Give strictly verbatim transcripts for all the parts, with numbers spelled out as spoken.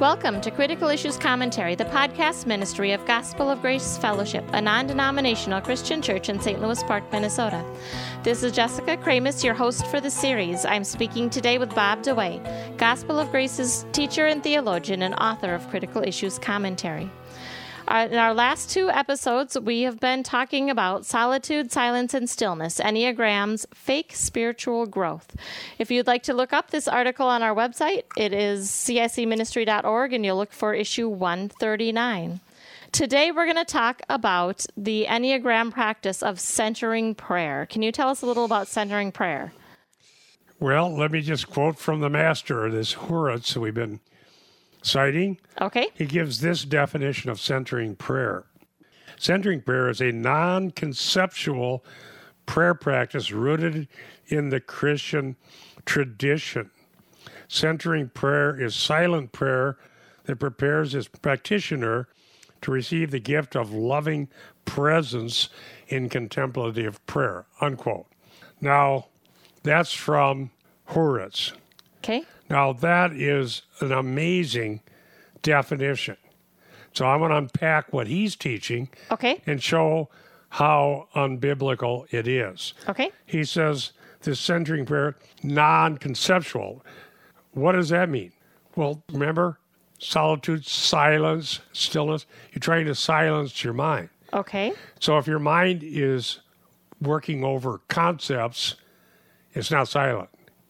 Welcome to Critical Issues Commentary, the podcast ministry of Gospel of Grace Fellowship, a non-denominational Christian church in Saint Louis Park, Minnesota. This is Jessica Kramus, your host for the series. I'm speaking today with Bob DeWay, Gospel of Grace's teacher and theologian and author of Critical Issues Commentary. Uh, in our last two episodes, we have been talking about solitude, silence, and stillness, Enneagram's fake spiritual growth. If you'd like to look up this article on our website, it is c i c ministry dot org, and you'll look for issue one thirty-nine. Today, we're going to talk about the Enneagram practice of centering prayer. Can you tell us a little about centering prayer? Well, let me just quote from the master, this Hurwitz we've been citing. Okay. He gives this definition of centering prayer. Centering prayer is a non-conceptual prayer practice rooted in the Christian tradition. Centering prayer is silent prayer that prepares its practitioner to receive the gift of loving presence in contemplative prayer, unquote. Now, that's from Hurwitz. Okay. Now, that is an amazing definition. So I'm going to unpack what he's teaching Okay. and show how unbiblical it is. Okay. He says this centering prayer, non-conceptual. What does that mean? Well, remember, solitude, silence, stillness. You're trying to silence your mind. Okay. So if your mind is working over concepts, it's not silent.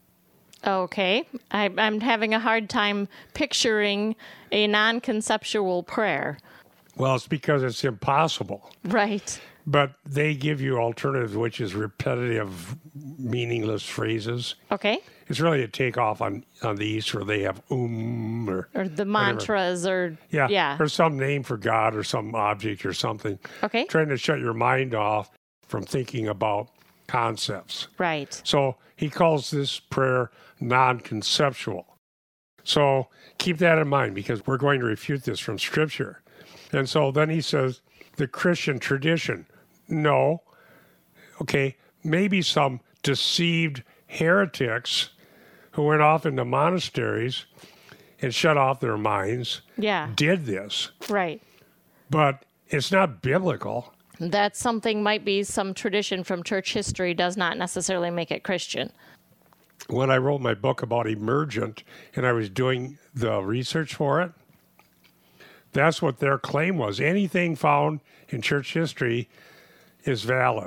Okay. I, I'm having a hard time picturing a non-conceptual prayer. Well, it's because it's impossible. Right. But they give you alternatives, which is repetitive, meaningless phrases. Okay. It's really a takeoff on, on the East where they have um or... Or the mantras or... Yeah, Yeah. or some name for God or some object or something. Okay. Trying to shut your mind off from thinking about concepts. Right. So he calls this prayer non-conceptual. So keep that in mind because we're going to refute this from Scripture. And so then he says, the Christian tradition. No. Okay, maybe some deceived heretics who went off into monasteries and shut off their minds Yeah. did this. Right. But it's not biblical. That something might be some tradition from church history does not necessarily make it Christian. When I wrote my book about emergent and I was doing the research for it, that's what their claim was. Anything found in church history is valid.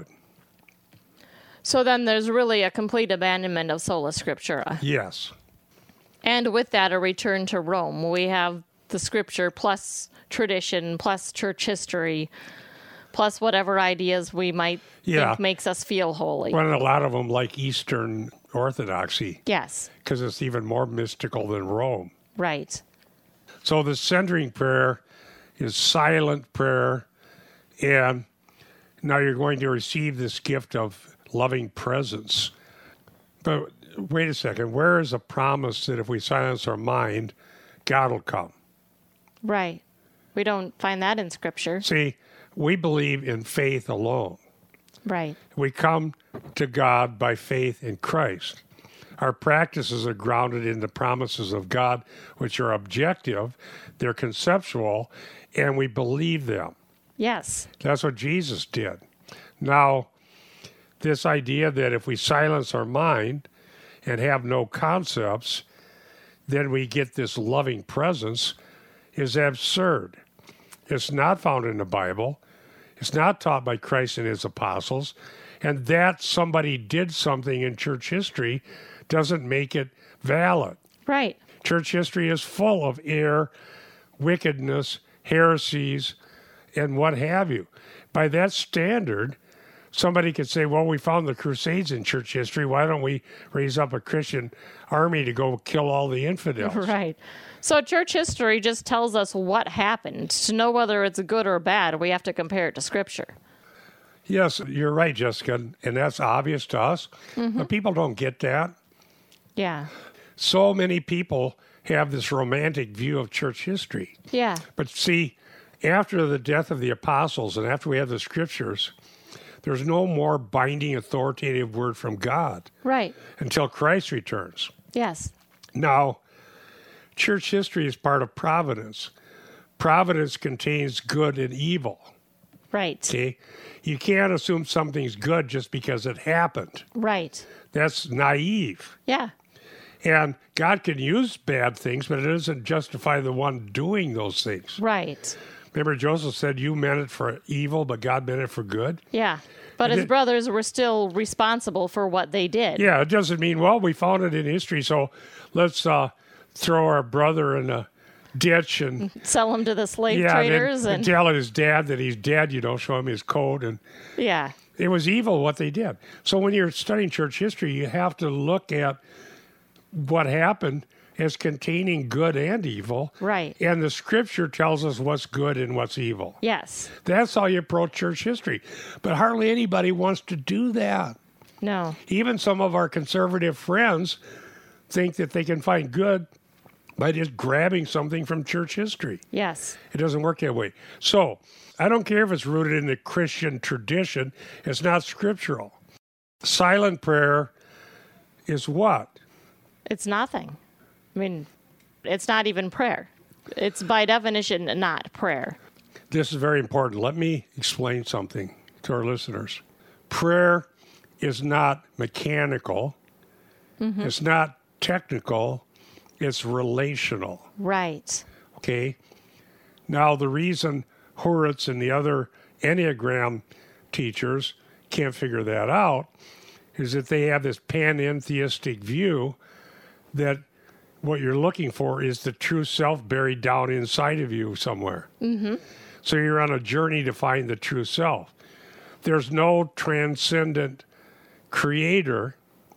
So then there's really a complete abandonment of sola scriptura. Yes. And with that, a return to Rome. We have the scripture plus tradition plus church history plus whatever ideas we might Yeah. think makes us feel holy. Well, and a lot of them like Eastern Orthodoxy Yes. because it's even more mystical than Rome. Right. So the centering prayer is silent prayer, and now you're going to receive this gift of loving presence. But wait a second, where is the promise that if we silence our mind, God will come? Right. We don't find that in Scripture. See, we believe in faith alone. Right. We come to God by faith in Christ. Our practices are grounded in the promises of God, which are objective, they're conceptual, and we believe them. Yes. That's what Jesus did. Now, this idea that if we silence our mind and have no concepts, then we get this loving presence is absurd. It's not found in the Bible. It's not taught by Christ and his apostles. And that somebody did something in church history doesn't make it valid. Right. Church history is full of error, wickedness, heresies, and what have you. By that standard, somebody could say, well, we found the Crusades in church history. Why don't we raise up a Christian army to go kill all the infidels? Right. So church history just tells us what happened. To know whether it's good or bad, we have to compare it to Scripture. Yes, you're right, Jessica, and that's obvious to us. Mm-hmm. But people don't get that. Yeah. So many people have this romantic view of church history. Yeah. But see, after the death of the apostles and after we have the Scriptures, there's no more binding authoritative word from God Right. until Christ returns. Yes. Now, church history is part of providence. Providence contains good and evil. Right. Okay? You can't assume something's good just because it happened. Right. That's naive. Yeah. And God can use bad things, but it doesn't justify the one doing those things. Right. Remember, Joseph said, you meant it for evil, but God meant it for good? Yeah. But his brothers were still responsible for what they did. Yeah, it doesn't mean, well, we found it in history, so let's uh, throw our brother in a ditch and sell him to the slave yeah, traders and, and tell his dad that he's dead, you know, show him his coat. And yeah. It was evil what they did. So when you're studying church history, you have to look at what happened as containing good and evil. Right. And the scripture tells us what's good and what's evil. Yes. That's how you approach church history. But hardly anybody wants to do that. No. Even some of our conservative friends think that they can find good by just grabbing something from church history. Yes. It doesn't work that way. So I don't care if it's rooted in the Christian tradition. It's not scriptural. Silent prayer is what? It's nothing. I mean, it's not even prayer. It's by definition not prayer. This is very important. Let me explain something to our listeners. Prayer is not mechanical. Mm-hmm. It's not technical. It's relational. Right. Okay? Now, the reason Hurwitz and the other Enneagram teachers can't figure that out is that they have this panentheistic view that what you're looking for is the true self buried down inside of you somewhere. Mm-hmm. So you're on a journey to find the true self. There's no transcendent creator.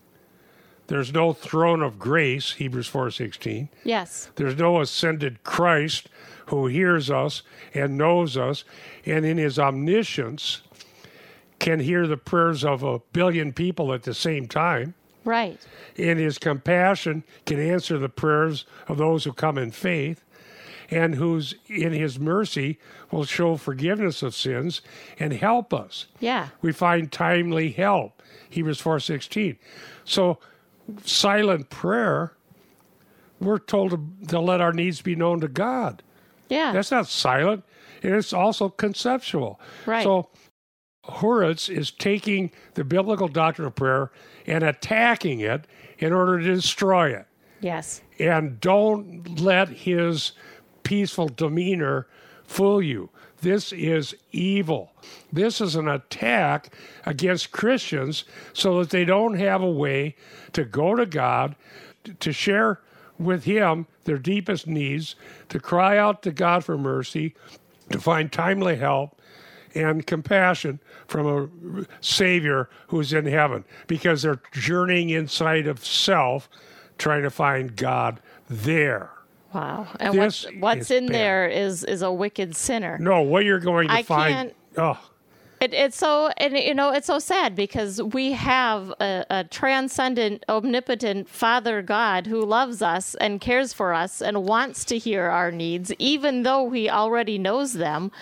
There's no throne of grace, Hebrews four sixteen. Yes. There's no ascended Christ who hears us and knows us, and in his omniscience can hear the prayers of a billion people at the same time. Right. In his compassion can answer the prayers of those who come in faith, and who's in his mercy will show forgiveness of sins and help us. Yeah. We find timely help, Hebrews four sixteen. So silent prayer, we're told to, to let our needs be known to God. Yeah. That's not silent. And it's also conceptual. Right. So Hurwitz is taking the biblical doctrine of prayer and attacking it in order to destroy it. Yes. And don't let his peaceful demeanor fool you. This is evil. This is an attack against Christians so that they don't have a way to go to God, to share with him their deepest needs, to cry out to God for mercy, to find timely help and compassion from a Savior who's in heaven, because they're journeying inside of self, trying to find God there. Wow. And This what's, what's is in bad. there is, is a wicked sinner. No, what you're going to I find... can't- Oh, It, it's so, and you know, it's so sad because we have a, a transcendent, omnipotent Father God who loves us and cares for us and wants to hear our needs, even though he already knows them.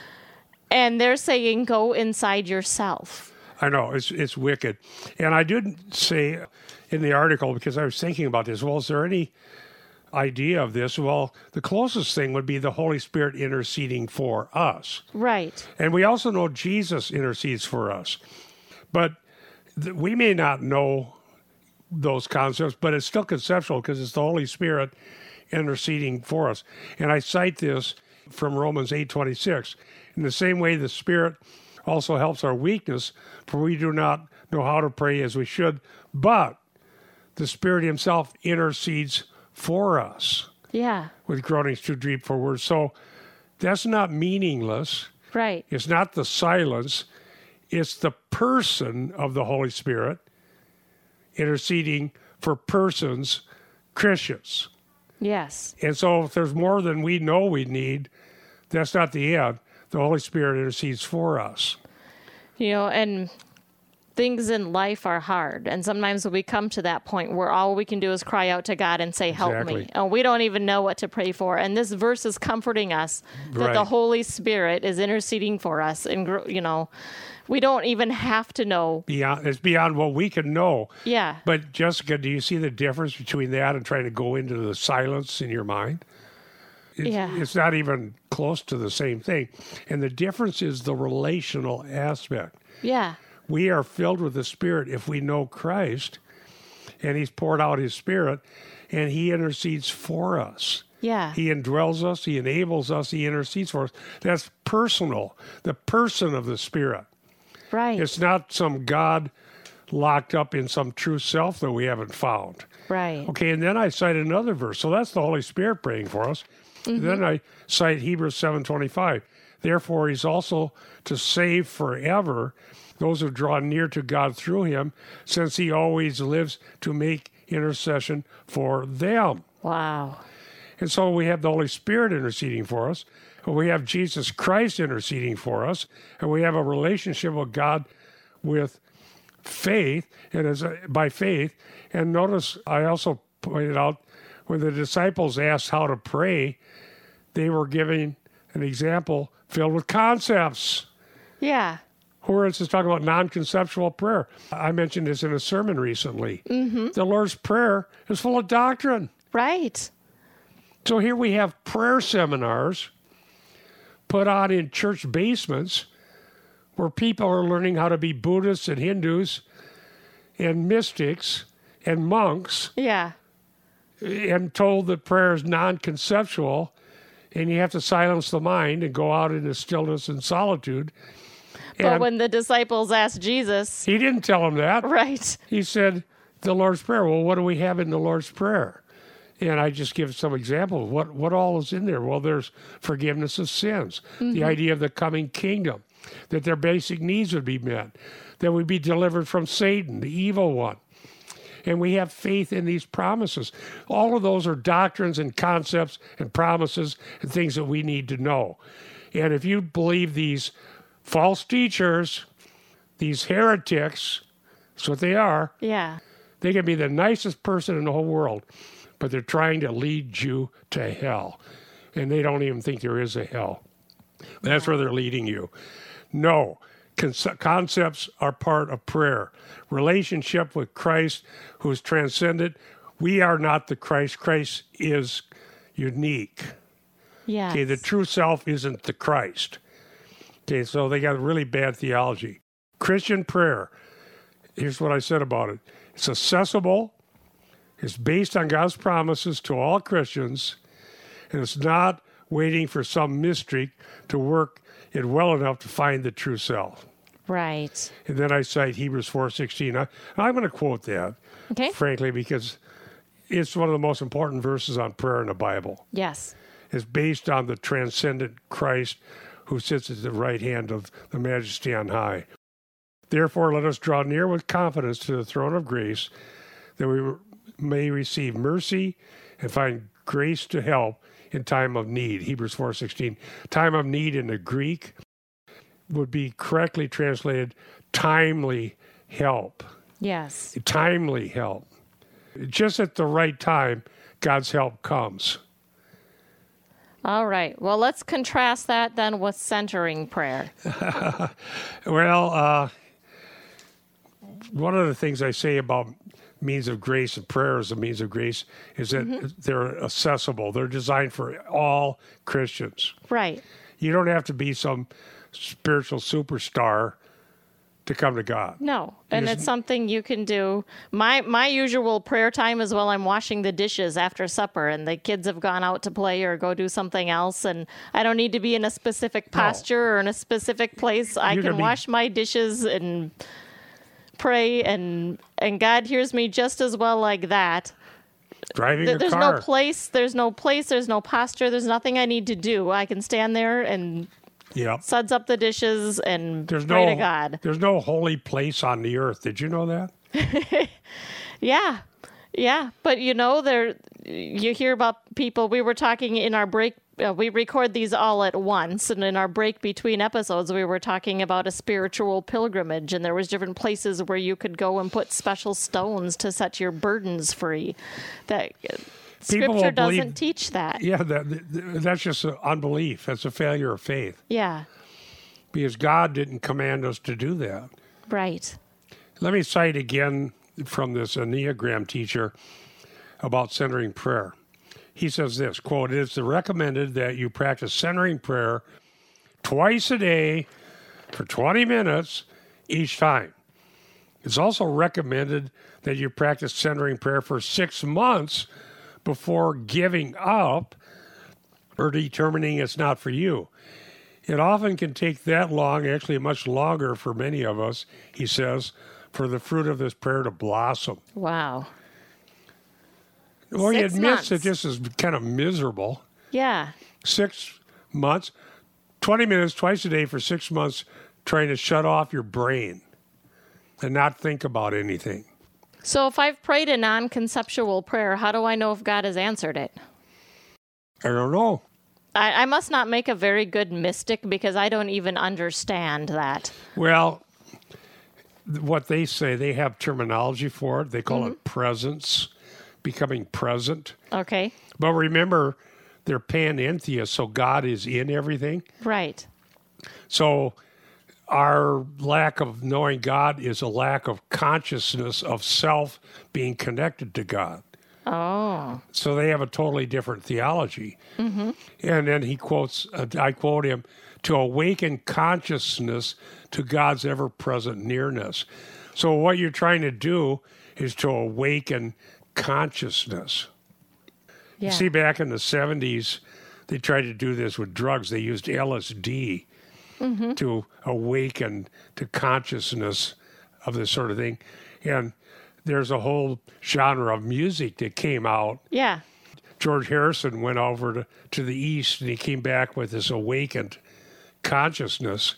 And they're saying, go inside yourself. I know, it's it's wicked. And I did say in the article, because I was thinking about this, well, is there any idea of this? Well, the closest thing would be the Holy Spirit interceding for us. Right. And we also know Jesus intercedes for us. But th- we may not know those concepts, but it's still conceptual because it's the Holy Spirit interceding for us. And I cite this from Romans eight twenty-six. In the same way, the Spirit also helps our weakness, for we do not know how to pray as we should, but the Spirit himself intercedes for us Yeah. with groanings too deep for words. So that's not meaningless. Right. It's not the silence. It's the person of the Holy Spirit interceding for persons, Christians. Yes. And so if there's more than we know we need, that's not the end. The Holy Spirit intercedes for us. You know, and things in life are hard. And sometimes we come to that point where all we can do is cry out to God and say, help Exactly. me. And we don't even know what to pray for. And this verse is comforting us that Right. the Holy Spirit is interceding for us. And, gr- you know, we don't even have to know. Beyond, it's beyond what we can know. Yeah. But Jessica, do you see the difference between that and trying to go into the silence in your mind? It's, Yeah. it's not even close to the same thing. And the difference is the relational aspect. Yeah. We are filled with the Spirit if we know Christ, and He's poured out His Spirit, and He intercedes for us. Yeah. He indwells us, He enables us, He intercedes for us. That's personal, the person of the Spirit. Right. It's not some God locked up in some true self that we haven't found. Right. Okay, and then I cite another verse. So that's the Holy Spirit praying for us. Mm-hmm. Then I cite Hebrews seven twenty-five. Therefore, He's also to save forever those who draw near to God through Him, since He always lives to make intercession for them. Wow. And so we have the Holy Spirit interceding for us, and we have Jesus Christ interceding for us, and we have a relationship with God with faith, and as a, by faith. And notice I also pointed out when the disciples asked how to pray, they were giving an example filled with concepts. Yeah. Whereas it's talking about non-conceptual prayer. I mentioned this in a sermon recently. Mm-hmm. The Lord's Prayer is full of doctrine. Right. So here we have prayer seminars put on in church basements where people are learning how to be Buddhists and Hindus and mystics and monks Yeah. and told that prayer is non-conceptual and you have to silence the mind and go out into stillness and solitude. But And when the disciples asked Jesus, he didn't tell them that. right. He said, the Lord's Prayer. Well, what do we have in the Lord's Prayer? And I just give some examples. What what all is in there? Well, there's forgiveness of sins, Mm-hmm. the idea of the coming kingdom, that their basic needs would be met, that we'd be delivered from Satan, the evil one. And we have faith in these promises. All of those are doctrines and concepts and promises and things that we need to know. And if you believe these false teachers, these heretics, that's what they are, Yeah. they can be the nicest person in the whole world, but they're trying to lead you to hell. And they don't even think there is a hell. That's where they're leading you. No, conce- concepts are part of prayer. Relationship with Christ, who is transcendent. We are not the Christ. Christ is unique. Yes. Okay, the true self isn't the Christ. Okay, so they got really bad theology. Christian prayer, here's what I said about it. It's accessible, it's based on God's promises to all Christians, and it's not waiting for some mystery to work it well enough to find the true self. Right. And then I cite Hebrews four sixteen. I, I'm going to quote that, Okay. frankly, because it's one of the most important verses on prayer in the Bible. Yes. It's based on the transcendent Christ who sits at the right hand of the Majesty on high. Therefore, let us draw near with confidence to the throne of grace, that we may receive mercy and find grace to help in time of need. Hebrews four sixteen. Time of need in the Greek would be correctly translated timely help. Yes. Timely help. Just at the right time, God's help comes. All right. Well, let's contrast that then with centering prayer. Well, uh, one of the things I say about means of grace and prayer as a means of grace is that Mm-hmm. they're accessible. They're designed for all Christians. Right. You don't have to be some spiritual superstar to come to God. No. And Yes. it's something you can do. My my usual prayer time is while I'm washing the dishes after supper and the kids have gone out to play or go do something else, and I don't need to be in a specific posture or in a specific place. I You can can be- wash my dishes and pray, and and God hears me just as well like that. Driving Th- your There's car. no place, there's no place, there's no posture, there's nothing I need to do. I can stand there and Yep. suds up the dishes and There's pray no to God. There's no holy place on the earth. Did you know that? Yeah. Yeah. But you know, there you hear about people, we were talking in our break uh, we record these all at once, and in our break between episodes, we were talking about a spiritual pilgrimage, and there was different places where you could go and put special stones to set your burdens free. That uh, Scripture doesn't believe, teach that. Yeah, that, that's just unbelief. That's a failure of faith. Yeah. Because God didn't command us to do that. Right. Let me cite again from this Enneagram teacher about centering prayer. He says this, quote, "It is recommended that you practice centering prayer twice a day for twenty minutes each time. It's also recommended that you practice centering prayer for six months before giving up or determining it's not for you. It often can take that long, actually much longer for many of us," he says, "for the fruit of this prayer to blossom." Wow. Well, he Six admits months. that this is kind of miserable. Yeah. Six months, twenty minutes twice a day for six months, trying to shut off your brain and not think about anything. So if I've prayed a non-conceptual prayer, how do I know if God has answered it? I don't know. I, I must not make a very good mystic because I don't even understand that. Well, what they say, they have terminology for it. They call Mm-hmm. it presence, becoming present. Okay. But remember, they're panentheists, so God is in everything. Right. So our lack of knowing God is a lack of consciousness of self being connected to God. Oh. So they have a totally different theology. Mm-hmm. And then he quotes, uh, I quote him, "to awaken consciousness to God's ever-present nearness." So what you're trying to do is to awaken consciousness. Yeah. You see, back in the seventies, they tried to do this with drugs. They used L S D mm-hmm. to awaken to consciousness of this sort of thing. And there's a whole genre of music that came out. Yeah. George Harrison went over to, to the East, and he came back with this awakened consciousness.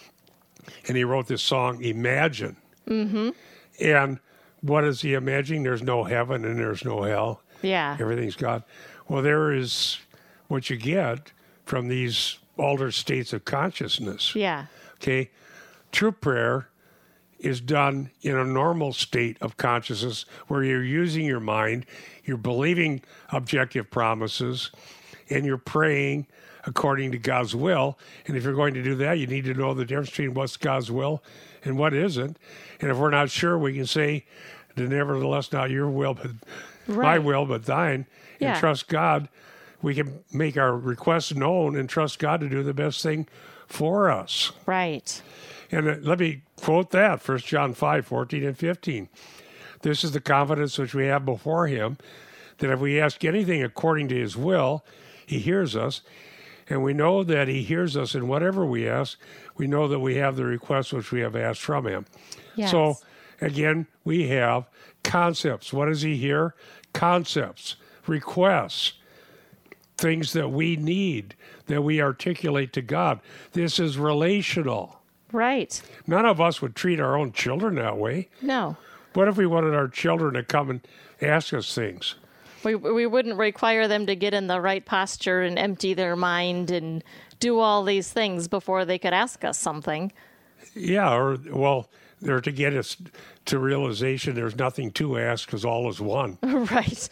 And he wrote this song, Imagine. Mm-hmm. And what is he imagining? There's no heaven and there's no hell. Yeah. Everything's God. Well, there is what you get from these altered states of consciousness. Yeah. Okay? True prayer is done in a normal state of consciousness where you're using your mind, you're believing objective promises, and you're praying according to God's will. And if you're going to do that, you need to know the difference between what's God's will and what isn't. And if we're not sure, we can say, nevertheless, not your will, but Right. my will, but thine, and Yeah. trust God. We can make our requests known and trust God to do the best thing for us. Right. And uh, let me quote that, First John five, fourteen and fifteen. "This is the confidence which we have before him, that if we ask anything according to his will, he hears us. And we know that he hears us in whatever we ask. We know that we have the request which we have asked from him." Yes. So, again, we have concepts. What does he hear? Concepts, requests, things that we need, that we articulate to God. This is relational. Right. None of us would treat our own children that way. No. What if we wanted our children to come and ask us things? We we wouldn't require them to get in the right posture and empty their mind and do all these things before they could ask us something. Yeah, or, well, they're to get us to realization there's nothing to ask because all is one. Right.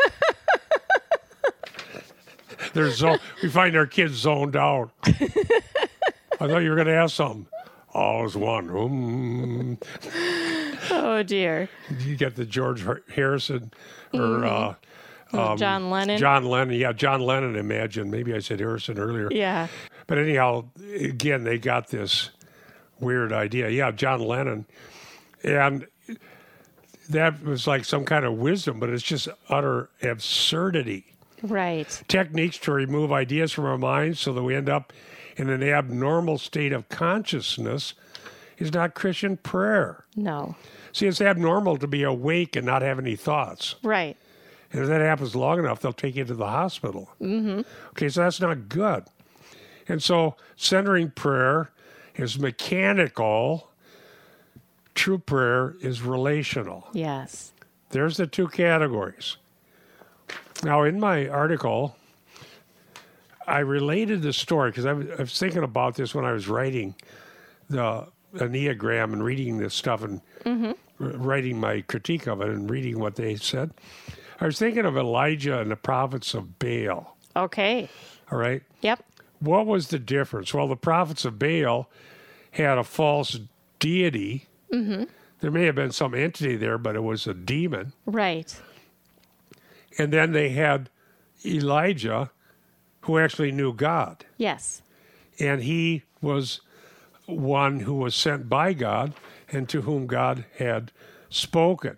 There's zo- we find our kids zoned out. I thought you were going to ask something. All is one. Mm. Oh, dear. You get the George Harrison or Mm-hmm. uh, um, John Lennon. John Lennon. Yeah, John Lennon, Imagine. Maybe I said Harrison earlier. Yeah. But anyhow, again, they got this weird idea. Yeah, John Lennon. And that was like some kind of wisdom, but it's just utter absurdity. Right. Techniques to remove ideas from our minds so that we end up in an abnormal state of consciousness is not Christian prayer. No. See, it's abnormal to be awake and not have any thoughts. Right. And if that happens long enough, they'll take you to the hospital. Mm-hmm. Okay, so that's not good. And so centering prayer is mechanical. True prayer is relational. Yes. There's the two categories. Now, in my article, I related the story because I, was- I was thinking about this when I was writing the Enneagram and reading this stuff and Mm-hmm. r- writing my critique of it and reading what they said. I was thinking of Elijah and the prophets of Baal. Okay. All right. Yep. What was the difference? Well, the prophets of Baal had a false deity. Mm-hmm. There may have been some entity there, but it was a demon. Right. And then they had Elijah, who actually knew God. Yes. And he was one who was sent by God and to whom God had spoken.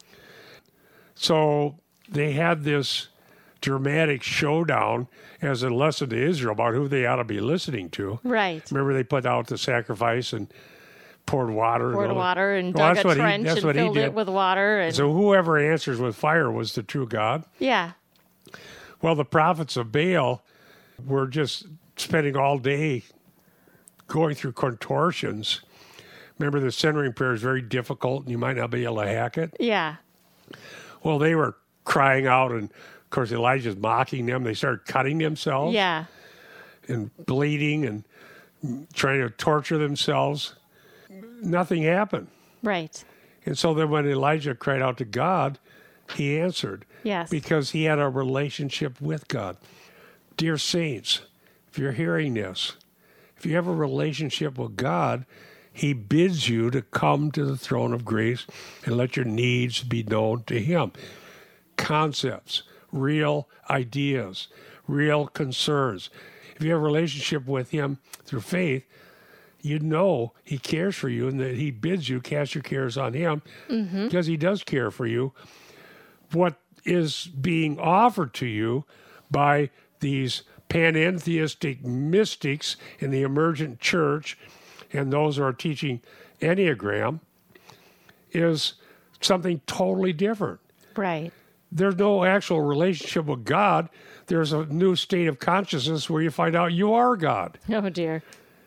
So they had this dramatic showdown as a lesson to Israel about who they ought to be listening to. Right. Remember, they put out the sacrifice and poured water. Poured and all that. water and Well, dug that's a what he- trench that's and what he filled did. it with water. And So whoever answers with fire was the true God. yeah. Well, the prophets of Baal were just spending all day going through contortions. Remember, the centering prayer is very difficult and you might not be able to hack it. Yeah. Well, they were crying out, and of course, Elijah's mocking them. They started cutting themselves Yeah. and bleeding and trying to torture themselves. Nothing happened. Right. And so then when Elijah cried out to God, he answered. Yes. Because he had a relationship with God. Dear saints, if you're hearing this, if you have a relationship with God, he bids you to come to the throne of grace and let your needs be known to him. Concepts, real ideas, real concerns. If you have a relationship with him through faith, you know he cares for you and that he bids you cast your cares on him Mm-hmm. because he does care for you. What is being offered to you by these panentheistic mystics in the emergent church and those who are teaching Enneagram is something totally different. Right. There's no actual relationship with God. There's a new state of consciousness where you find out you are God. Oh dear.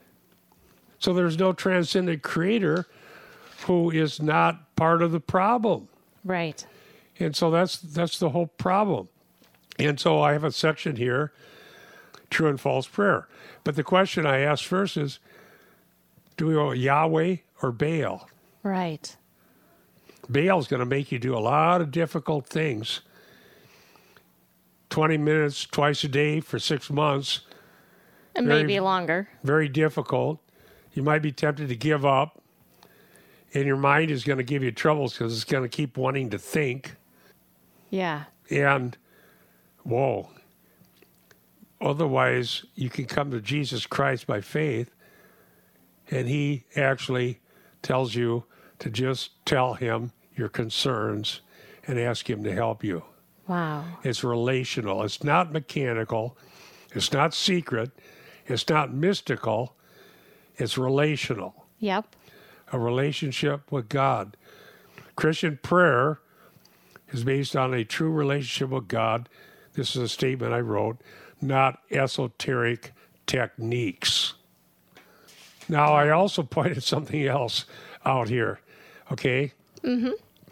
So there's no transcendent creator who is not part of the problem. Right. And so that's that's the whole problem. And so I have a section here, true and false prayer. But the question I ask first is, do we go Yahweh or Baal? Right. Baal's going to make you do a lot of difficult things. twenty minutes twice a day for six months, And Very- maybe longer. very difficult. You might be tempted to give up. And your mind is going to give you troubles because it's going to keep wanting to think. Yeah. And, whoa, otherwise you can come to Jesus Christ by faith, and he actually tells you to just tell him your concerns and ask him to help you. Wow. It's relational. It's not mechanical. It's not secret. It's not mystical. It's relational. Yep. A relationship with God. Christian prayer is based on a true relationship with God. This is a statement I wrote, not esoteric techniques. Now, I also pointed something else out here, okay? Mm-hmm.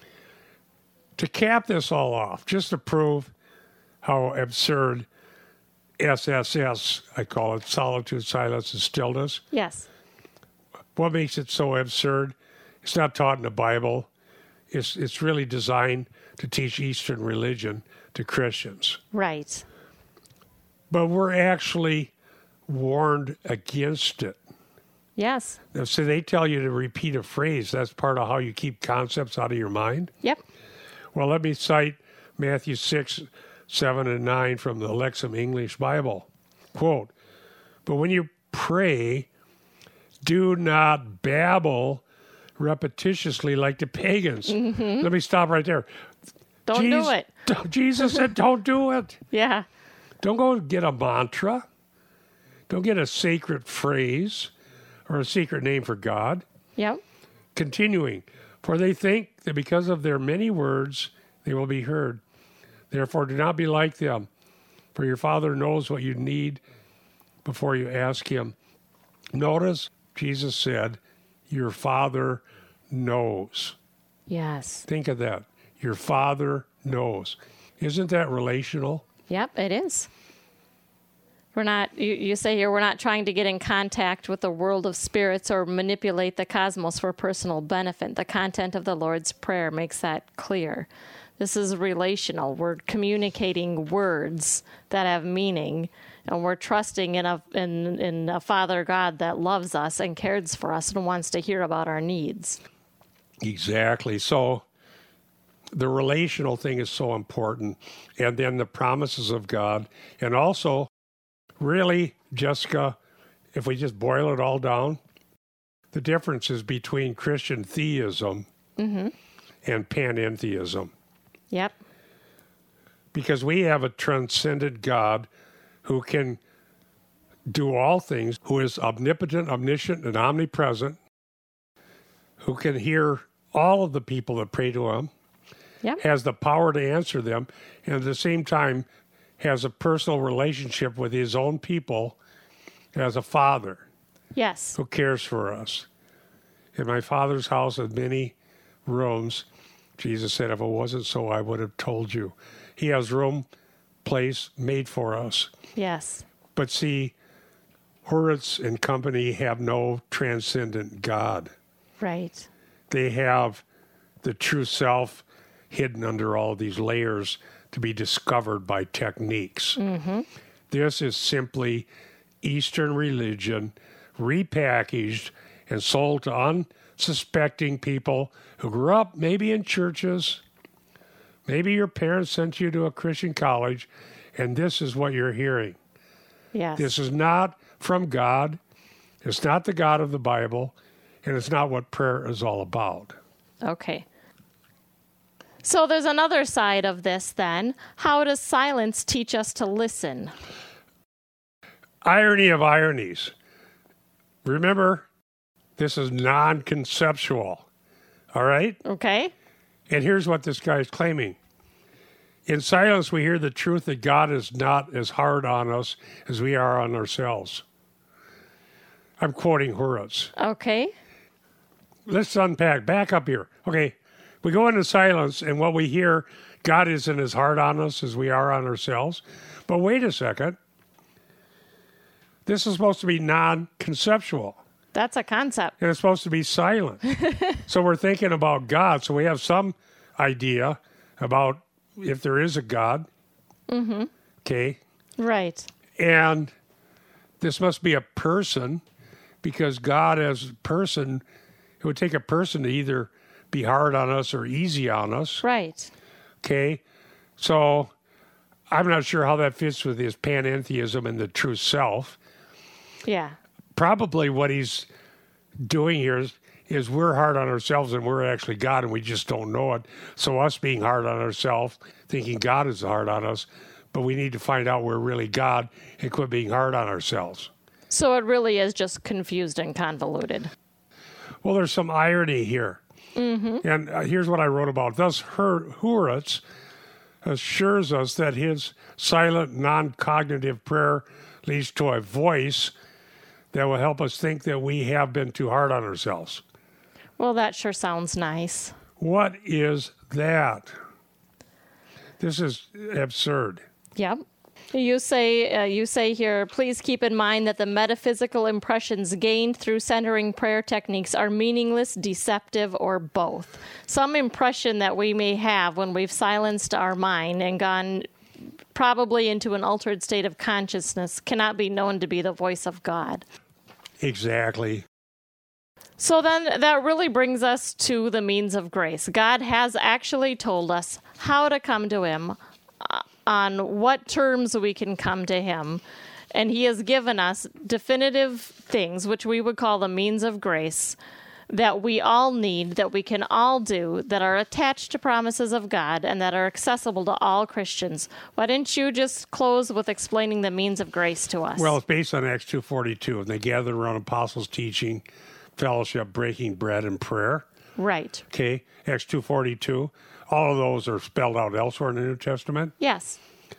To cap this all off, just to prove how absurd S S S, I call it, solitude, silence, and stillness. Yes. What makes it so absurd? It's not taught in the Bible. It's it's really designed to teach Eastern religion to Christians. Right. But we're actually warned against it. Yes. Now, so they tell you to repeat a phrase. That's part of how you keep concepts out of your mind. Yep. Well, let me cite Matthew six, seven, and nine from the Lexham English Bible. Quote, "But when you pray, do not babble repetitiously like the pagans." Mm-hmm. Let me stop right there. Don't Jesus, do it. Jesus said, don't do it. Yeah. Don't go get a mantra. Don't get a sacred phrase or a secret name for God. Yep. Continuing, for they think that because of their many words, they will be heard. Therefore, do not be like them, for your Father knows what you need before you ask him. Notice Jesus said, your Father knows. Yes. Think of that. Your Father knows. Isn't that relational? Yep, it is. We're not, you, you say here, we're not trying to get in contact with the world of spirits or manipulate the cosmos for personal benefit. The content of the Lord's Prayer makes that clear. This is relational. We're communicating words that have meaning, and we're trusting in a, in, in a Father God that loves us and cares for us and wants to hear about our needs. Exactly. So the relational thing is so important, and then the promises of God, and also, really, Jessica, if we just boil it all down, the differences between Christian theism mm-hmm. and panentheism. Yep. Because we have a transcendent God who can do all things, who is omnipotent, omniscient, and omnipresent, who can hear all of the people that pray to him, yep. has the power to answer them, and at the same time has a personal relationship with his own people as a father. Yes. Who cares for us. In my Father's house are many rooms. Jesus said, if it wasn't so, I would have told you. He has room, place made for us. Yes. But see, Hurwitz and company have no transcendent God. Right. They have the true self hidden under all these layers to be discovered by techniques. Mm-hmm. This is simply Eastern religion repackaged and sold to unsuspecting people who grew up maybe in churches. Maybe your parents sent you to a Christian college, and this is what you're hearing. Yes. This is not from God. It's not the God of the Bible, and it's not what prayer is all about. Okay. So there's another side of this then. How does silence teach us to listen? Irony of ironies. Remember, this is non-conceptual. All right? Okay. And here's what this guy is claiming. In silence, we hear the truth that God is not as hard on us as we are on ourselves. I'm quoting Hurwitz. Okay. Let's unpack. Back up here. Okay. We go into silence, and what we hear, God isn't as hard on us as we are on ourselves. But wait a second. This is supposed to be non-conceptual. That's a concept. And it's supposed to be silent. So we're thinking about God. So we have some idea about if there is a God. Mm-hmm. Okay. Right. And this must be a person, because God as a person, it would take a person to either be hard on us or easy on us. Right. Okay. So I'm not sure how that fits with his panentheism and the true self. Yeah. Probably what he's doing here is, is we're hard on ourselves and we're actually God and we just don't know it. So us being hard on ourselves, thinking God is hard on us, but we need to find out we're really God and quit being hard on ourselves. So it really is just confused and convoluted. Well, there's some irony here. Mm-hmm. And uh, here's what I wrote about. Thus, Hurwitz assures us that his silent, non-cognitive prayer leads to a voice that will help us think that we have been too hard on ourselves. Well, that sure sounds nice. What is that? This is absurd. Yep. You say uh, you say here, please keep in mind that the metaphysical impressions gained through centering prayer techniques are meaningless, deceptive, or both. Some impression that we may have when we've silenced our mind and gone probably into an altered state of consciousness cannot be known to be the voice of God. Exactly. So then that really brings us to the means of grace. God has actually told us how to come to him, uh, on what terms we can come to him. And he has given us definitive things, which we would call the means of grace, that we all need, that we can all do, that are attached to promises of God and that are accessible to all Christians. Why didn't you just close with explaining the means of grace to us? Well, it's based on Acts two forty-two, and they gathered around apostles' teaching, fellowship, breaking bread, and prayer. Right. Okay, Acts two forty-two. All of those are spelled out elsewhere in the New Testament. Yes.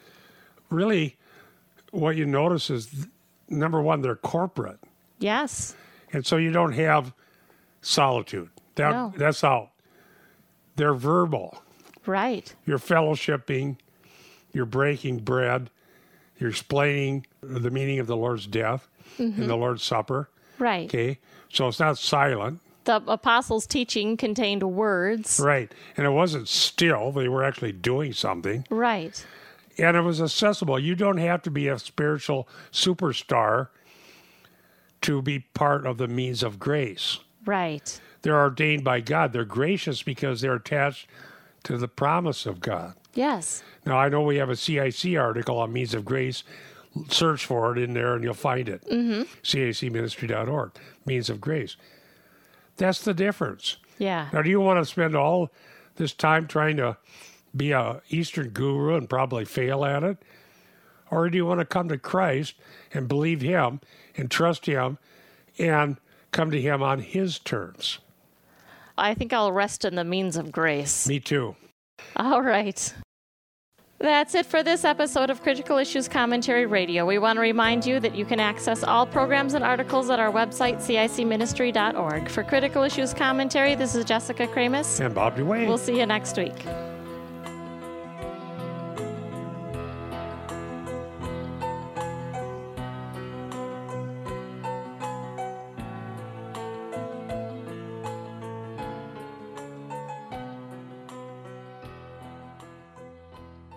Really, what you notice is, number one, they're corporate. Yes. And so you don't have solitude. That, no. That's out. They're verbal. Right. You're fellowshipping, you're breaking bread, You're explaining the meaning of the Lord's death Mm-hmm. and the Lord's Supper. Right. Okay. So it's not silent. The apostles' teaching contained words. Right. And it wasn't still. They were actually doing something. Right. And it was accessible. You don't have to be a spiritual superstar to be part of the means of grace. Right. They're ordained by God. They're gracious because they're attached to the promise of God. Yes. Now, I know we have a C I C article on means of grace. Search for it in there and you'll find it. Mm-hmm. C A C ministry dot org, means of grace. That's the difference. Yeah. Now, do you want to spend all this time trying to be a Eastern guru and probably fail at it? Or do you want to come to Christ and believe him and trust him and come to him on his terms? I think I'll rest in the means of grace. Me too. All right. That's it for this episode of Critical Issues Commentary Radio. We want to remind you that you can access all programs and articles at our website, C I C ministry dot org. For Critical Issues Commentary, this is Jessica Kramus. And Bob DeWayne. We'll see you next week.